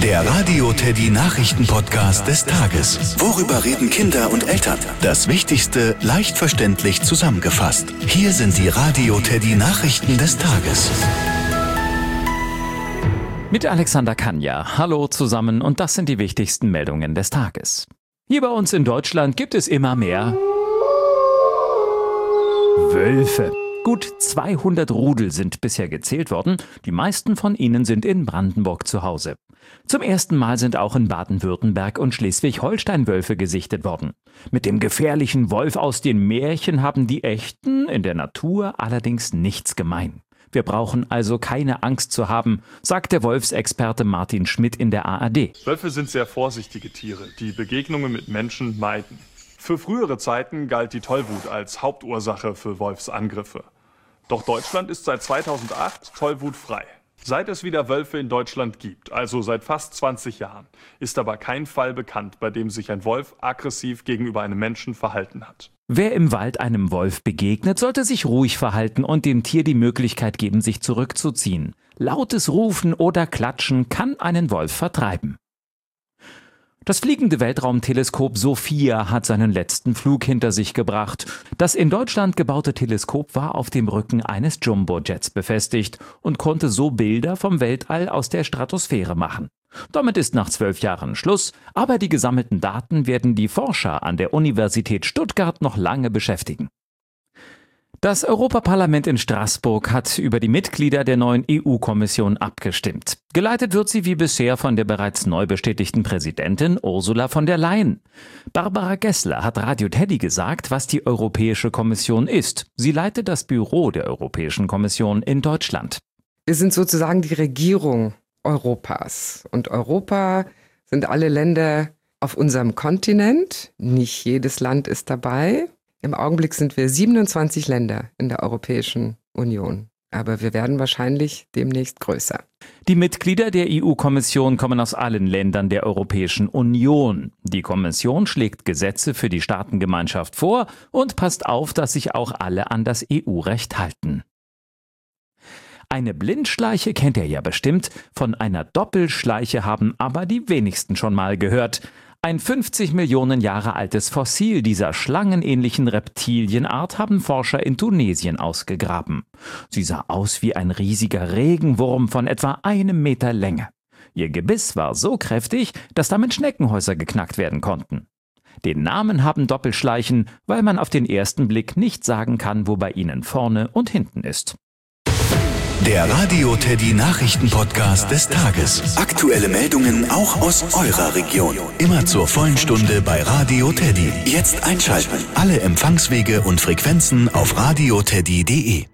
Der Radio Teddy Nachrichten-Podcast des Tages. Worüber reden Kinder und Eltern? Das Wichtigste leicht verständlich zusammengefasst. Hier sind die Radio Teddy Nachrichten des Tages. Mit Alexander Kanja. Hallo zusammen und das sind die wichtigsten Meldungen des Tages. Hier bei uns in Deutschland gibt es immer mehr Wölfe. Gut 200 Rudel sind bisher gezählt worden. Die meisten von ihnen sind in Brandenburg zu Hause. Zum ersten Mal sind auch in Baden-Württemberg und Schleswig-Holstein Wölfe gesichtet worden. Mit dem gefährlichen Wolf aus den Märchen haben die echten in der Natur allerdings nichts gemein. Wir brauchen also keine Angst zu haben, sagt der Wolfsexperte Martin Schmidt in der ARD. Wölfe sind sehr vorsichtige Tiere, die Begegnungen mit Menschen meiden. Für frühere Zeiten galt die Tollwut als Hauptursache für Wolfsangriffe. Doch Deutschland ist seit 2008 tollwutfrei. Seit es wieder Wölfe in Deutschland gibt, also seit fast 20 Jahren, ist aber kein Fall bekannt, bei dem sich ein Wolf aggressiv gegenüber einem Menschen verhalten hat. Wer im Wald einem Wolf begegnet, sollte sich ruhig verhalten und dem Tier die Möglichkeit geben, sich zurückzuziehen. Lautes Rufen oder Klatschen kann einen Wolf vertreiben. Das fliegende Weltraumteleskop SOFIA hat seinen letzten Flug hinter sich gebracht. Das in Deutschland gebaute Teleskop war auf dem Rücken eines Jumbojets befestigt und konnte so Bilder vom Weltall aus der Stratosphäre machen. Damit ist nach 12 Jahren Schluss, aber die gesammelten Daten werden die Forscher an der Universität Stuttgart noch lange beschäftigen. Das Europaparlament in Straßburg hat über die Mitglieder der neuen EU-Kommission abgestimmt. Geleitet wird sie wie bisher von der bereits neu bestätigten Präsidentin Ursula von der Leyen. Barbara Gessler hat Radio Teddy gesagt, was die Europäische Kommission ist. Sie leitet das Büro der Europäischen Kommission in Deutschland. Wir sind sozusagen die Regierung Europas. Und Europa sind alle Länder auf unserem Kontinent. Nicht jedes Land ist dabei. Im Augenblick sind wir 27 Länder in der Europäischen Union. Aber wir werden wahrscheinlich demnächst größer. Die Mitglieder der EU-Kommission kommen aus allen Ländern der Europäischen Union. Die Kommission schlägt Gesetze für die Staatengemeinschaft vor und passt auf, dass sich auch alle an das EU-Recht halten. Eine Blindschleiche kennt ihr ja bestimmt. Von einer Doppelschleiche haben aber die wenigsten schon mal gehört. Ein 50 Millionen Jahre altes Fossil dieser schlangenähnlichen Reptilienart haben Forscher in Tunesien ausgegraben. Sie sah aus wie ein riesiger Regenwurm von etwa 1 Meter Länge. Ihr Gebiss war so kräftig, dass damit Schneckenhäuser geknackt werden konnten. Den Namen haben Doppelschleichen, weil man auf den ersten Blick nicht sagen kann, wo bei ihnen vorne und hinten ist. Der Radio Teddy Nachrichten-Podcast des Tages. Aktuelle Meldungen auch aus eurer Region. Immer zur vollen Stunde bei Radio Teddy. Jetzt einschalten. Alle Empfangswege und Frequenzen auf radioteddy.de.